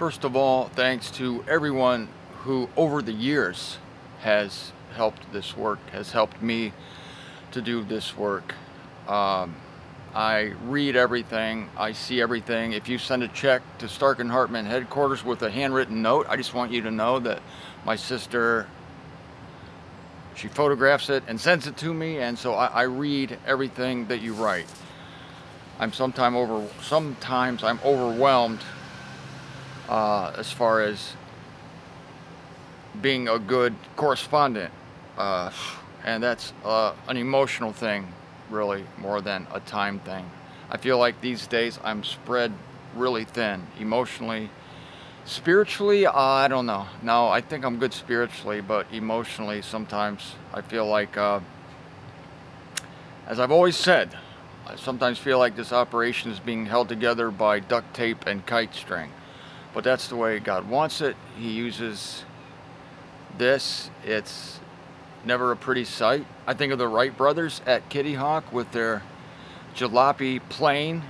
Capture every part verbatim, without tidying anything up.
First of all, thanks to everyone who over the years has helped this work, has helped me to do this work. Um, I read everything, I see everything. If you send a check to Stark and Hartman headquarters with a handwritten note, I just want you to know that my sister, she photographs it and sends it to me, and so I, I read everything that you write. I'm sometime over, sometimes I'm overwhelmed uh, as far as being a good correspondent, uh, and that's uh, an emotional thing, really, more than a time thing. I feel like these days I'm spread really thin, emotionally. Spiritually, uh, I don't know. No, I think I'm good spiritually, but emotionally, sometimes I feel like, uh, as I've always said, I sometimes feel like this operation is being held together by duct tape and kite string. But that's the way God wants it. He uses this. It's never a pretty sight. I think of the Wright brothers at Kitty Hawk with their jalopy plane.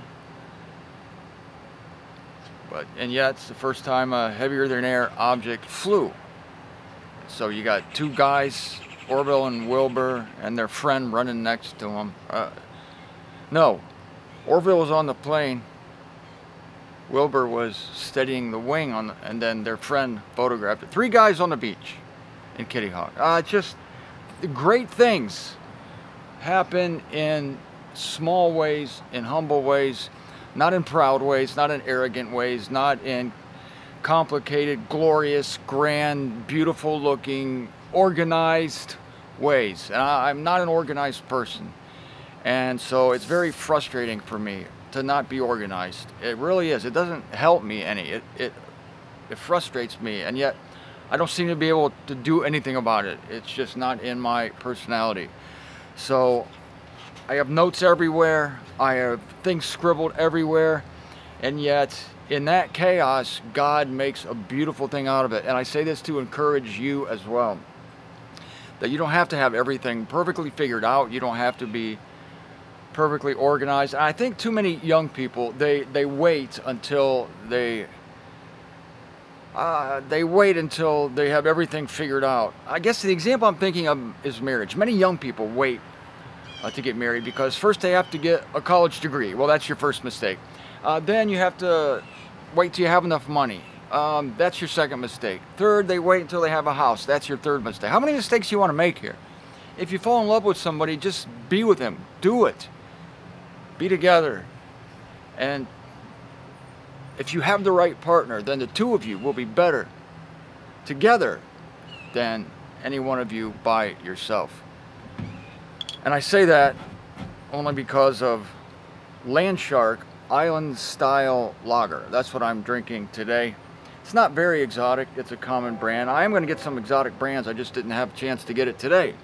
But, and yet it's the first time a heavier than air object flew. So you got two guys, Orville and Wilbur, and their friend running next to them. Uh, no, Orville was on the plane. Wilbur was steadying the wing on, the, and then their friend photographed it. Three guys on the beach in Kitty Hawk. Uh, just great things happen in small ways, in humble ways, not in proud ways, not in arrogant ways, not in complicated, glorious, grand, beautiful looking, organized ways. And I, I'm not an organized person. And so it's very frustrating for me to not be organized. It really is. It doesn't help me any. It, it, it frustrates me. And yet I don't seem to be able to do anything about it. It's just not in my personality. So I have notes everywhere. I have things scribbled everywhere. And yet in that chaos, God makes a beautiful thing out of it. And I say this to encourage you as well, that you don't have to have everything perfectly figured out. You don't have to be perfectly organized. I think too many young people, they, they wait until they uh, they wait until they have everything figured out. I guess the example I'm thinking of is marriage. Many young people wait uh, to get married because first they have to get a college degree. Well, that's your first mistake. Uh, then you have to wait till you have enough money. Um, that's your second mistake. Third, they wait until they have a house. That's your third mistake. How many mistakes do you want to make here? If you fall in love with somebody, just be with them. Do it. Be together. And if you have the right partner, then the two of you will be better together than any one of you by yourself. And I say that only because of Landshark Island Style Lager. That's what I'm drinking today. It's not very exotic. It's a common brand. I am going to get some exotic brands. I just didn't have a chance to get it today.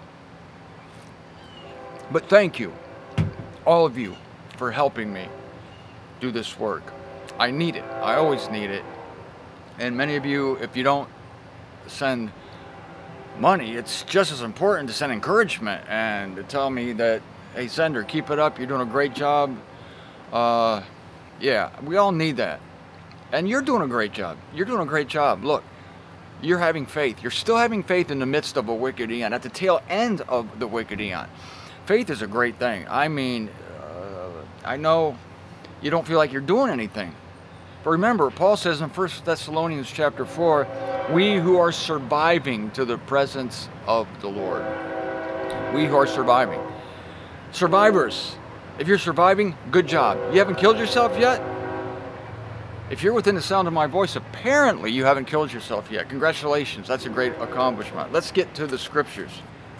But thank you, all of you, for helping me do this work. I need it. I always need it. And many of you, if you don't send money, it's just as important to send encouragement and to tell me that, hey, sender, keep it up. You're doing a great job. Uh, yeah, we all need that. And you're doing a great job. You're doing a great job. Look, you're having faith. You're still having faith in the midst of a wicked eon, at the tail end of the wicked eon. Faith is a great thing. I mean, uh, I know you don't feel like you're doing anything. But remember, Paul says in First Thessalonians chapter four, we who are surviving to the presence of the Lord. We who are surviving. Survivors. If you're surviving, good job. You haven't killed yourself yet? If you're within the sound of my voice, apparently you haven't killed yourself yet. Congratulations. That's a great accomplishment. Let's get to the scriptures.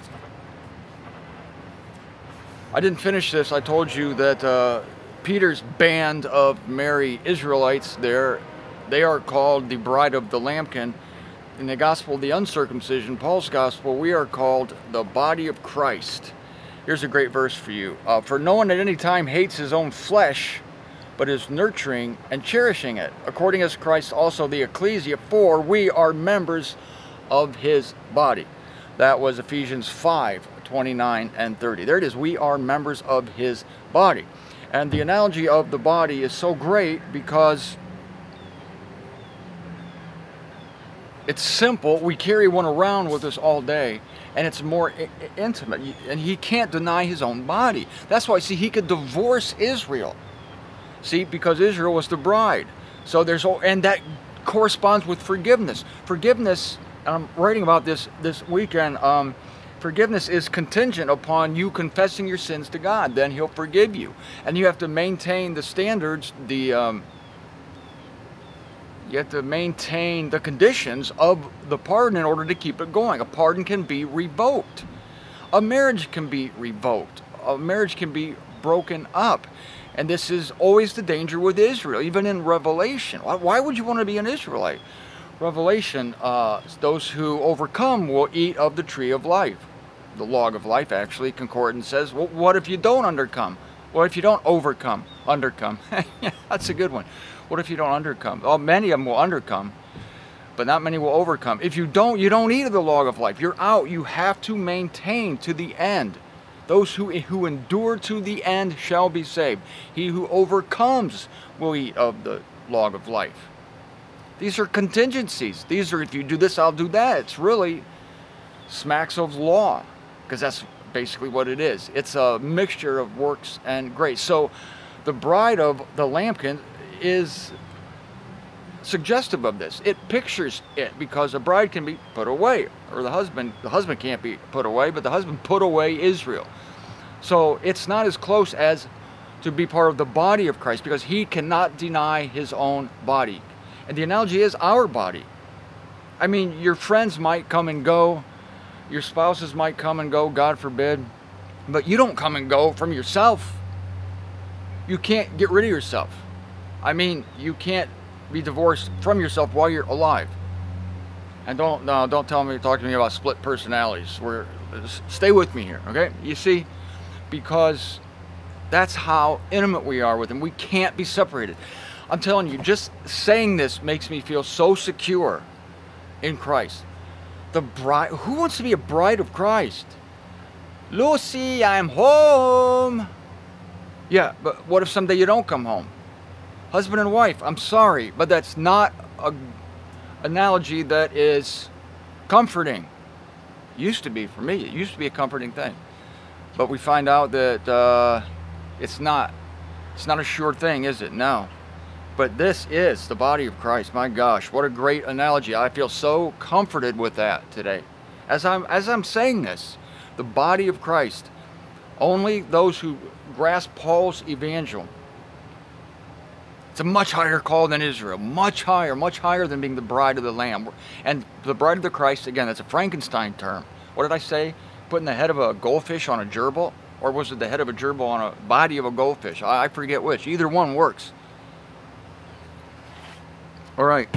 I didn't finish this. I told you that uh, Peter's band of merry Israelites there, they are called the bride of the lambkin. In the gospel of the uncircumcision, Paul's gospel, we are called the body of Christ. Here's a great verse for you. Uh, for no one at any time hates his own flesh, but is nurturing and cherishing it, according as Christ also the ecclesia, for we are members of his body. That was Ephesians five, twenty-nine and thirty. There it is. We are members of his body. And the analogy of the body is so great because It's simple. We carry one around with us all day, and it's more I- intimate. And he can't deny his own body. That's why, see, he could divorce Israel. See, because Israel was the bride. So there's, and that corresponds with forgiveness. Forgiveness, and I'm writing about this this weekend, um, forgiveness is contingent upon you confessing your sins to God. Then he'll forgive you. And you have to maintain the standards, the... Um, You have to maintain the conditions of the pardon in order to keep it going. A pardon can be revoked. A marriage can be revoked. A marriage can be broken up. And this is always the danger with Israel, even in Revelation. Why, why would you want to be an Israelite? Revelation, uh, those who overcome will eat of the tree of life. The log of life, actually, concordance says, well, what if you don't undercome? What if you don't overcome? Undercome. Yeah, that's a good one. What if you don't undercome? Well, many of them will undercome, but not many will overcome. If you don't, you don't eat of the log of life. You're out. You have to maintain to the end. Those who, who endure to the end shall be saved. He who overcomes will eat of the log of life. These are contingencies. These are, if you do this, I'll do that. It's really smacks of law, because that's basically what it is. It's a mixture of works and grace. So the bride of the Lambkin is suggestive of this. It pictures it, because a bride can be put away, or the husband, the husband can't be put away, but the husband put away Israel. So it's not as close as to be part of the body of Christ, because he cannot deny his own body. And the analogy is our body. I mean, your friends might come and go, your spouses might come and go, God forbid, but you don't come and go from yourself. You can't get rid of yourself. I mean, you can't be divorced from yourself while you're alive. And don't no, don't tell me, talk to me about split personalities. We're, stay with me here, okay? You see, because that's how intimate we are with him. We can't be separated. I'm telling you, just saying this makes me feel so secure in Christ. The bride, who wants to be a bride of Christ? Lucy, I'm home. Yeah, but what if someday you don't come home? Husband and wife, I'm sorry, but that's not an analogy that is comforting. It used to be for me. It used to be a comforting thing. But we find out that uh, it's not. It's not a sure thing, is it? No. But this is the body of Christ. My gosh, what a great analogy. I feel so comforted with that today. As I'm, as I'm saying this, the body of Christ, only those who grasp Paul's evangel. It's a much higher call than Israel. Much higher, much higher than being the bride of the Lamb. And the bride of the Christ, again, that's a Frankenstein term. What did I say? Putting the head of a goldfish on a gerbil? Or was it the head of a gerbil on a body of a goldfish? I, I forget which. Either one works. All right.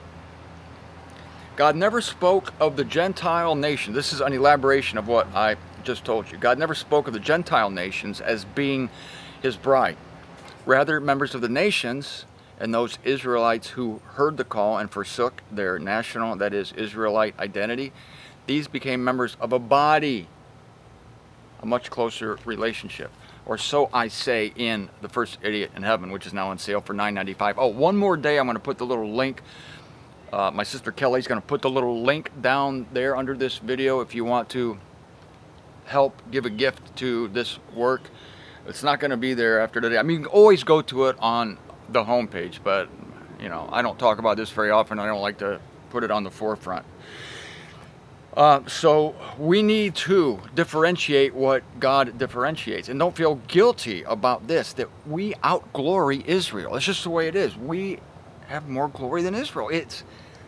God never spoke of the Gentile nation. This is an elaboration of what I just told you. God never spoke of the Gentile nations as being his bride. Rather, members of the nations and those Israelites who heard the call and forsook their national, that is, Israelite identity, these became members of a body, a much closer relationship. Or so I say in The First Idiot in Heaven, which is now on sale for nine ninety-five. Oh, one more day, I'm going to put the little link. Uh, my sister Kelly's going to put the little link down there under this video if you want to help give a gift to this work. It's not going to be there after today. I mean, you can always go to it on the homepage, but, you know, I don't talk about this very often. I don't like to put it on the forefront. Uh, so we need to differentiate what God differentiates. And don't feel guilty about this, that we outglory Israel. It's just the way it is. We have more glory than Israel. It's,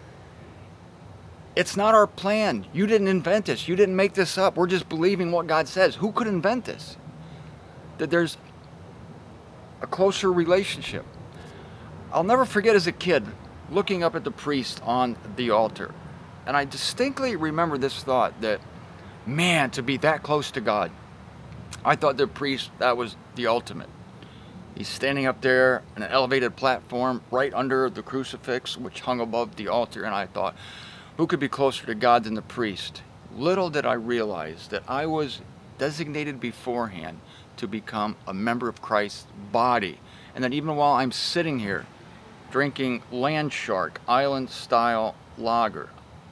it's not our plan. You didn't invent this. You didn't make this up. We're just believing what God says. Who could invent this? That there's a closer relationship. I'll never forget as a kid looking up at the priest on the altar. And I distinctly remember this thought that, man, to be that close to God. I thought the priest, that was the ultimate. He's standing up there in an elevated platform right under the crucifix, which hung above the altar. And I thought, who could be closer to God than the priest? Little did I realize that I was designated beforehand to become a member of Christ's body. And that even while I'm sitting here drinking Land Shark Island style lager,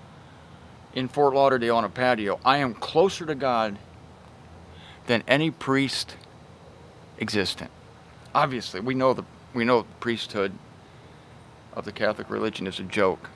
in Fort Lauderdale on a patio, I am closer to God than any priest existent. Obviously, we know the we know the priesthood of the Catholic religion is a joke.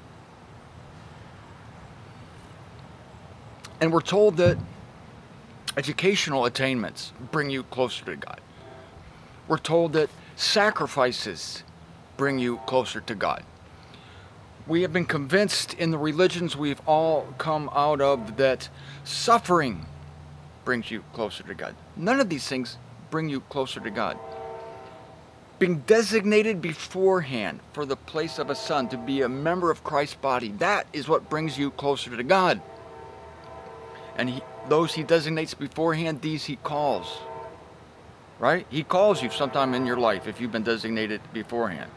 And we're told that educational attainments bring you closer to God. We're told that sacrifices bring you closer to God. We have been convinced in the religions we've all come out of that suffering brings you closer to God. None of these things bring you closer to God. Being designated beforehand for the place of a son, to be a member of Christ's body, that is what brings you closer to God. And he, those he designates beforehand, these he calls. Right? He calls you sometime in your life if you've been designated beforehand.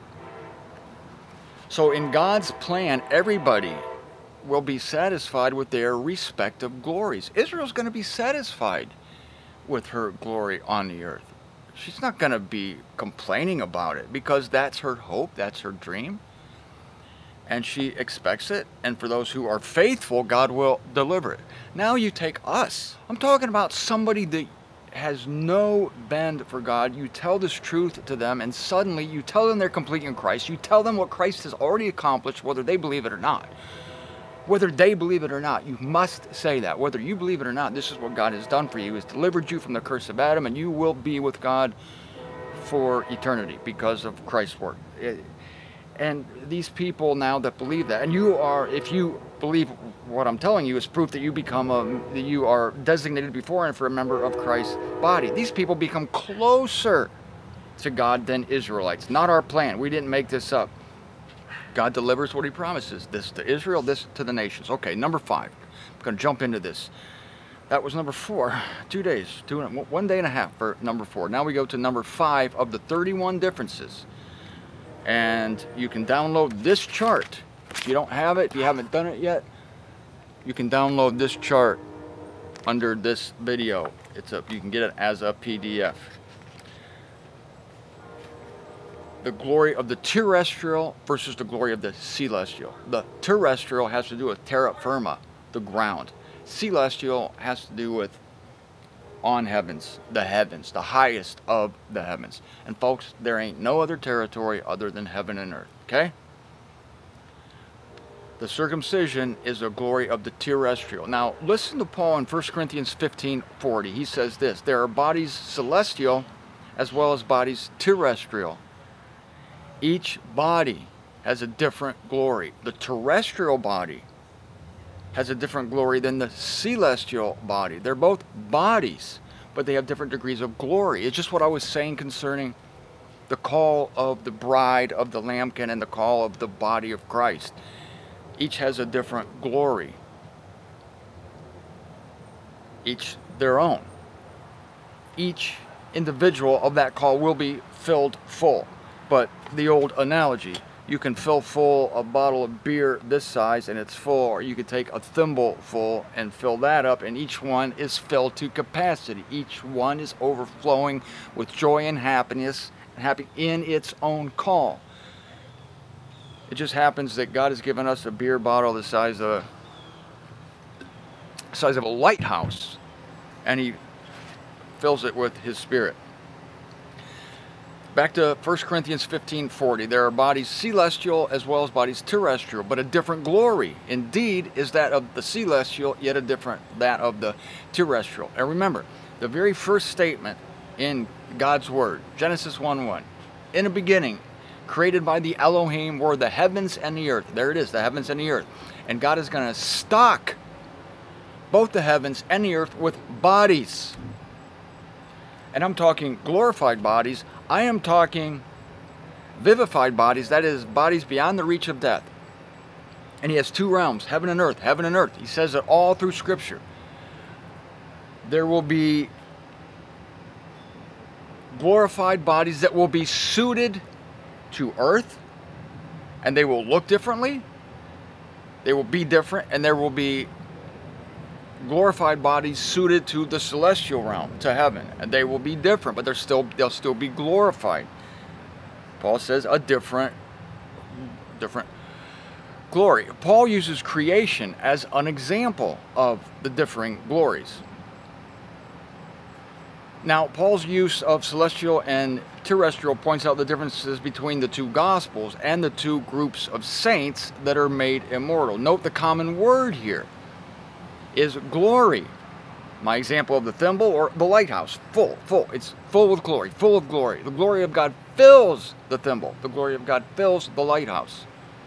So in God's plan, everybody will be satisfied with their respective glories. Israel's going to be satisfied with her glory on the earth. She's not going to be complaining about it because that's her hope, that's her dream. And she expects it. And for those who are faithful, God will deliver it. Now you take us. I'm talking about somebody that has no bend for God. You tell this truth to them, and suddenly you tell them they're complete in Christ. You tell them what Christ has already accomplished, whether they believe it or not. Whether they believe it or not, you must say that. Whether you believe it or not, this is what God has done for you. He has delivered you from the curse of Adam, and you will be with God for eternity because of Christ's work. It, and these people now that believe that, and you are, if you believe what I'm telling you, is proof that you become a, that you are designated beforehand for a member of Christ's body. These people become closer to God than Israelites. Not our plan. We didn't make this up. God delivers what he promises. This to Israel, this to the nations. Okay, number five. I'm going to jump into this. That was number four. Two days, two, one day and a half for number four. Now we go to number five of the thirty-one differences. And you can download this chart. If you don't have it, if you haven't done it yet, you can download this chart under this video. It's a, you can get it as a P D F. The glory of the terrestrial versus the glory of the celestial. The terrestrial has to do with terra firma, the ground. Celestial has to do with on heavens, the heavens, the highest of the heavens. And folks, there ain't no other territory other than heaven and earth, okay? The circumcision is a glory of the terrestrial. Now, listen to Paul in First Corinthians fifteen forty. He says this: there are bodies celestial as well as bodies terrestrial. Each body has a different glory. The terrestrial body has a different glory than the celestial body. They're both bodies, but they have different degrees of glory. It's just what I was saying concerning the call of the bride of the lambkin and the call of the body of Christ. Each has a different glory. Each their own. Each individual of that call will be filled full. But the old analogy, you can fill full a bottle of beer this size and it's full, or you could take a thimble full and fill that up, and each one is filled to capacity. Each one is overflowing with joy and happiness, happy in its own call. It just happens that God has given us a beer bottle the size of a, size of a lighthouse, and he fills it with his spirit. Back to First Corinthians fifteen forty. There are bodies celestial as well as bodies terrestrial, but a different glory. Indeed is that of the celestial, yet a different that of the terrestrial. And remember, the very first statement in God's Word, Genesis one one. In the beginning, created by the Elohim, were the heavens and the earth. There it is, the heavens and the earth. And God is going to stock both the heavens and the earth with bodies. And I'm talking glorified bodies. I am talking vivified bodies, that is, bodies beyond the reach of death. And he has two realms, heaven and earth, heaven and earth. He says it all through Scripture. There will be glorified bodies that will be suited to earth, and they will look differently. They will be different, and there will be glorified bodies suited to the celestial realm, to heaven, and they will be different, but they're still they'll still be glorified. Paul says a different different glory. Paul uses creation as an example of the differing glories. Now, Paul's use of celestial and terrestrial points out the differences between the two gospels and the two groups of saints that are made immortal. Note the common word here is glory. My example of the thimble or the lighthouse, full, full. It's full of glory, full of glory. The glory of God fills the thimble. The glory of God fills the lighthouse.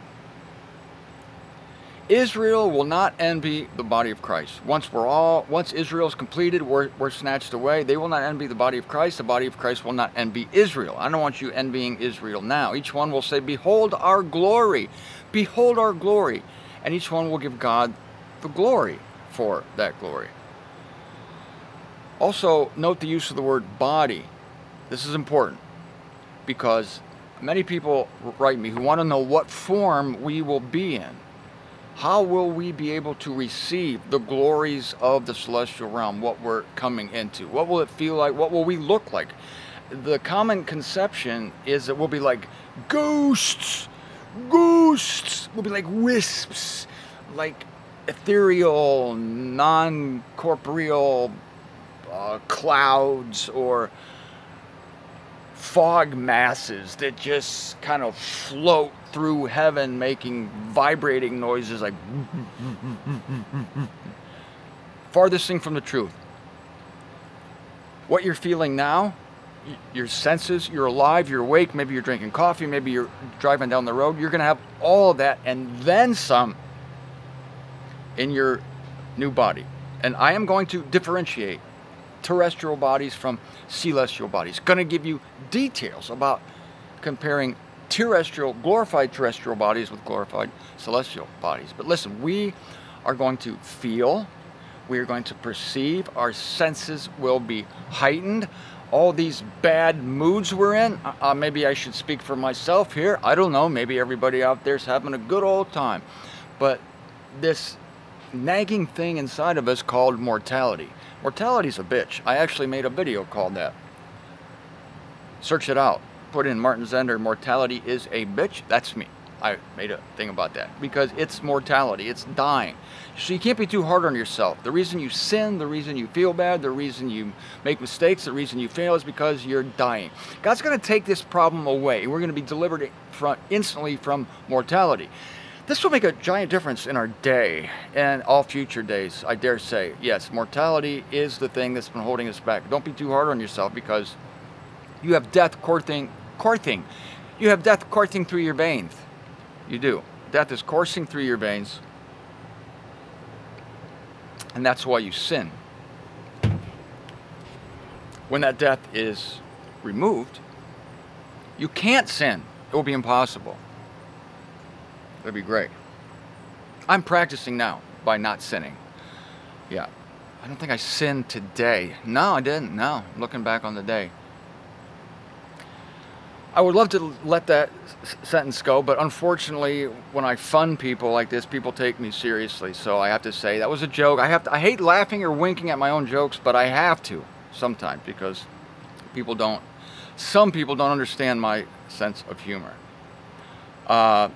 Israel will not envy the body of Christ. Once we're all, once Israel is completed, we're, we're snatched away. They will not envy the body of Christ. The body of Christ will not envy Israel. I don't want you envying Israel now. Each one will say, behold our glory. Behold our glory. And each one will give God the glory for that glory. Also, note the use of the word body. This is important because many people write me who want to know what form we will be in. How will we be able to receive the glories of the celestial realm, what we're coming into? What will it feel like? What will we look like? The common conception is that we'll be like ghosts, ghosts. We'll be like wisps, like ethereal, non-corporeal uh, clouds or fog masses that just kind of float through heaven making vibrating noises like farthest thing from the truth. What you're feeling now, your senses, you're alive, you're awake, maybe you're drinking coffee, maybe you're driving down the road, you're going to have all of that and then some in your new body. And I am going to differentiate terrestrial bodies from celestial bodies. Going to give you details about comparing terrestrial, glorified terrestrial bodies with glorified celestial bodies. But listen, we are going to feel, we are going to perceive, our senses will be heightened. All these bad moods we're in, uh, maybe I should speak for myself here. I don't know, maybe everybody out there's having a good old time. But this nagging thing inside of us called mortality. Mortality's a bitch. I actually made a video called that. Search it out. Put in Martin Zender, mortality is a bitch. That's me. I made a thing about that because it's mortality. It's dying. So you can't be too hard on yourself. The reason you sin, the reason you feel bad, the reason you make mistakes, the reason you fail is because you're dying. God's going to take this problem away. We're going to be delivered from, instantly from mortality. This will make a giant difference in our day and all future days, I dare say. Yes, mortality is the thing that's been holding us back. Don't be too hard on yourself because you have death coursing, coursing. You have death coursing through your veins. You do. Death is coursing through your veins. And that's why you sin. When that death is removed, you can't sin. It will be impossible. It'll be great. I'm practicing now by not sinning. Yeah. I don't think I sinned today. No, I didn't. No. I'm looking back on the day. I would love to let that s- sentence go, but unfortunately, when I fun people like this, people take me seriously. So I have to say that was a joke. I have to, I hate laughing or winking at my own jokes, but I have to sometimes because people don't. Some people don't understand my sense of humor. Uh,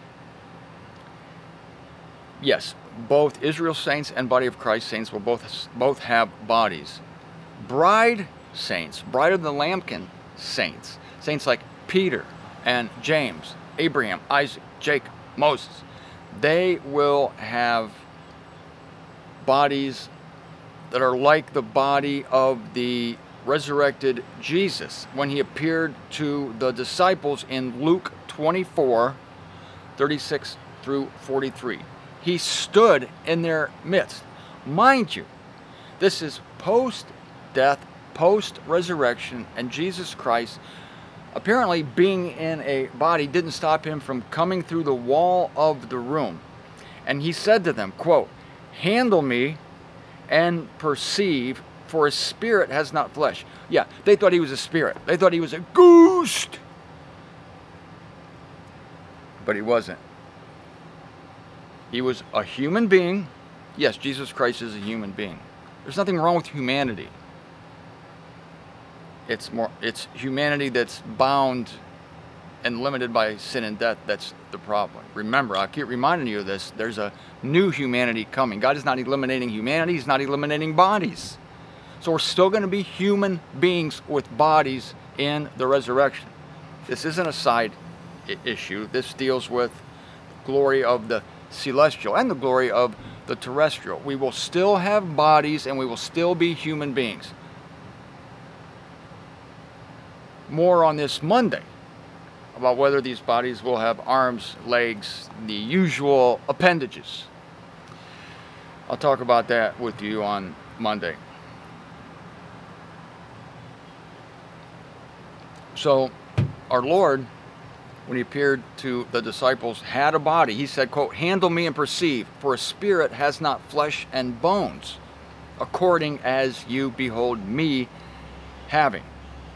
yes, both Israel saints and Body of Christ saints will both both have bodies. Bride saints, Bride of the Lambkin saints, saints like Peter and James, Abraham, Isaac, Jacob, Moses, they will have bodies that are like the body of the resurrected Jesus when he appeared to the disciples in Luke twenty-four, thirty-six through forty-three. He stood in their midst. Mind you, this is post-death, post-resurrection, and Jesus Christ apparently being in a body didn't stop him from coming through the wall of the room. And he said to them, quote, "Handle me and perceive, for a spirit has not flesh." Yeah, they thought he was a spirit. They thought he was a ghost. But he wasn't. He was a human being. Yes, Jesus Christ is a human being. There's nothing wrong with humanity. It's more, it's humanity that's bound and limited by sin and death that's the problem. Remember, I keep reminding you of this, there's a new humanity coming. God is not eliminating humanity, He's not eliminating bodies. So we're still going to be human beings with bodies in the resurrection. This isn't a side I- issue. This deals with the glory of the celestial and the glory of the terrestrial. We will still have bodies and we will still be human beings. More on this Monday about whether these bodies will have arms, legs, the usual appendages. I'll talk about that with you on Monday. So, our Lord, when He appeared to the disciples, had a body. He said, quote, "Handle me and perceive, for a spirit has not flesh and bones, according as you behold me having."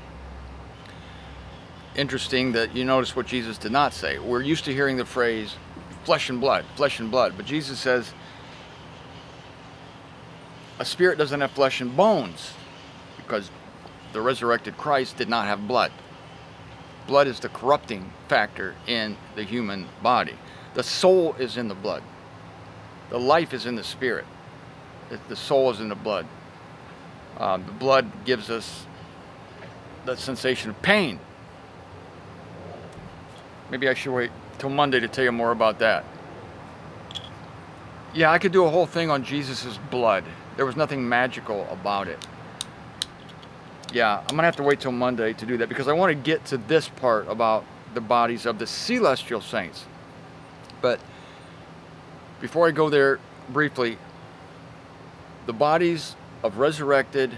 Interesting that you notice what Jesus did not say. We're used to hearing the phrase flesh and blood, flesh and blood. But Jesus says a spirit doesn't have flesh and bones because the resurrected Christ did not have blood. Blood is the corrupting factor in the human body. The soul is in the blood. The life is in the spirit. The soul is in the blood. Um, the blood gives us the sensation of pain. Maybe I should wait till Monday to tell you more about that. Yeah, I could do a whole thing on Jesus' blood. There was nothing magical about it. Yeah, I'm going to have to wait till Monday to do that because I want to get to this part about the bodies of the celestial saints. But before I go there briefly, the bodies of resurrected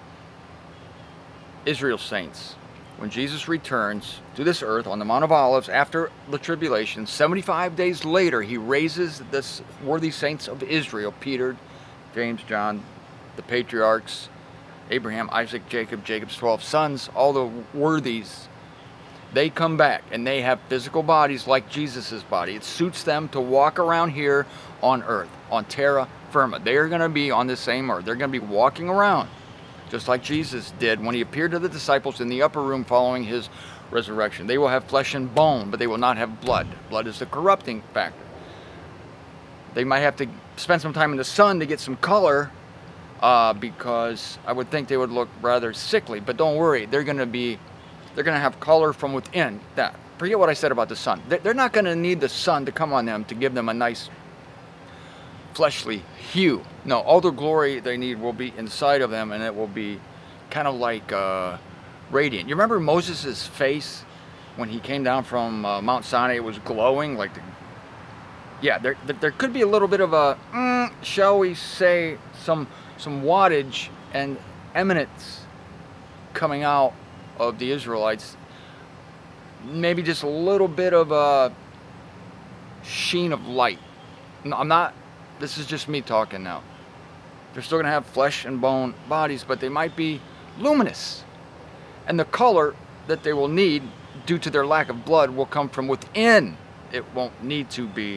Israel saints, when Jesus returns to this earth on the Mount of Olives after the tribulation, seventy-five days later, He raises this worthy saints of Israel, Peter, James, John, the patriarchs, Abraham, Isaac, Jacob, Jacob's twelve sons, all the worthies. They come back and they have physical bodies like Jesus' body. It suits them to walk around here on earth, on terra firma. They are going to be on the same earth. They're going to be walking around just like Jesus did when He appeared to the disciples in the upper room following His resurrection. They will have flesh and bone, but they will not have blood. Blood is the corrupting factor. They might have to spend some time in the sun to get some color, uh, because I would think they would look rather sickly. But don't worry, they're going to be, they're going to have color from within. That forget what I said about the sun. They're not going to need the sun to come on them to give them a nice fleshly hue. No, all the glory they need will be inside of them, and it will be kind of like uh, radiant. You remember Moses' face when he came down from uh, Mount Sinai? It was glowing like the, yeah, there, there could be a little bit of a, mm, shall we say, some some wattage and eminence coming out of the Israelites. Maybe just a little bit of a sheen of light. No, I'm not, this is just me talking now. They're still going to have flesh and bone bodies, but they might be luminous. And the color that they will need due to their lack of blood will come from within. It won't need to be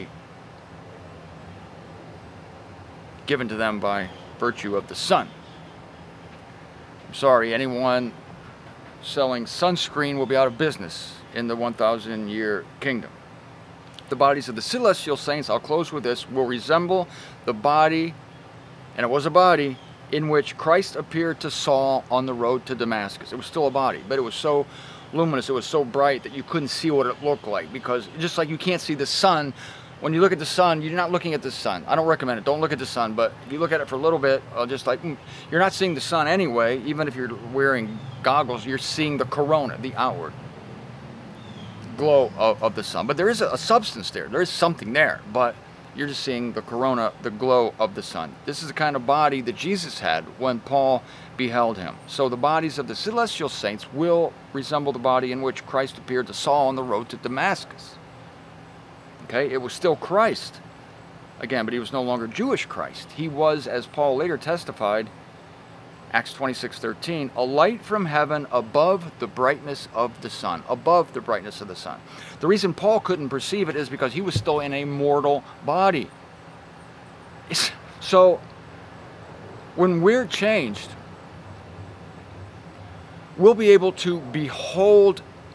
given to them by virtue of the sun. I'm sorry, anyone selling sunscreen will be out of business in the one thousand year kingdom. The bodies of the celestial saints, I'll close with this, will resemble the body, and it was a body, in which Christ appeared to Saul on the road to Damascus. It was still a body, but it was so luminous, it was so bright that you couldn't see what it looked like, because just like you can't see the sun, when you look at the sun, you're not looking at the sun. I don't recommend it. Don't look at the sun, but if you look at it for a little bit, uh, just like, mm, you're not seeing the sun anyway. Even if you're wearing goggles, you're seeing the corona, the outward glow of, of the sun. But there is a, a substance there. There is something there, but you're just seeing the corona, the glow of the sun. This is the kind of body that Jesus had when Paul beheld him. So the bodies of the celestial saints will resemble the body in which Christ appeared to Saul on the road to Damascus. Okay, it was still Christ, again, but he was no longer Jewish Christ. He was, as Paul later testified, Acts twenty-six thirteen, a light from heaven above the brightness of the sun, above the brightness of the sun. The reason Paul couldn't perceive it is because he was still in a mortal body. It's, so, when we're changed, we'll be able to behold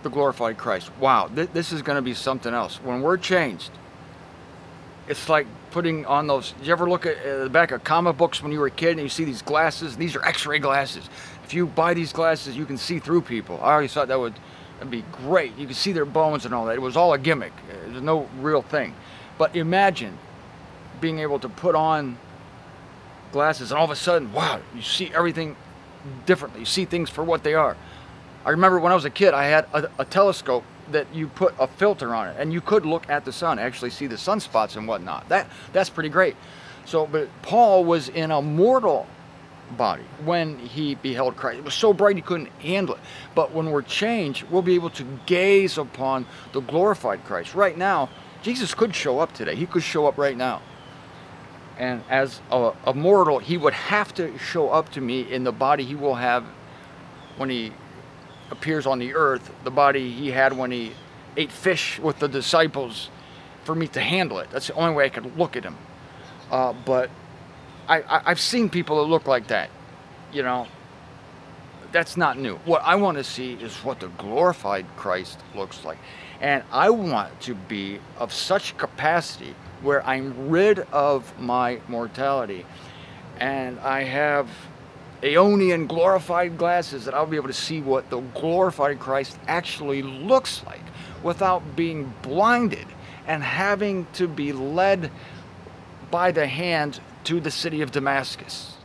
the glorified Christ. Wow, th this is going to be something else. When we're changed, it's like putting on those. Did you ever look at uh, the back of comic books when you were a kid and you see these glasses? These are X-ray glasses. If you buy these glasses, you can see through people. I always thought that would that'd be great. You could see their bones and all that. It was all a gimmick. There's no real thing. But imagine being able to put on glasses and all of a sudden, wow, you see everything differently. You see things for what they are. I remember when I was a kid, I had a, a telescope that you put a filter on it, and you could look at the sun, actually see the sunspots and whatnot. That that's pretty great. So, but Paul was in a mortal body when he beheld Christ. It was so bright he couldn't handle it. But when we're changed, we'll be able to gaze upon the glorified Christ. Right now, Jesus could show up today. He could show up right now. And as a, a mortal, he would have to show up to me in the body he will have when he appears on the earth, the body he had when he ate fish with the disciples, for me to handle it. That's the only way I could look at him. Uh, but I, I, I've seen people that look like that. You know, that's not new. What I want to see is what the glorified Christ looks like. And I want to be of such capacity where I'm rid of my mortality and I have Aeonian glorified glasses that I'll be able to see what the glorified Christ actually looks like without being blinded and having to be led by the hand to the city of Damascus.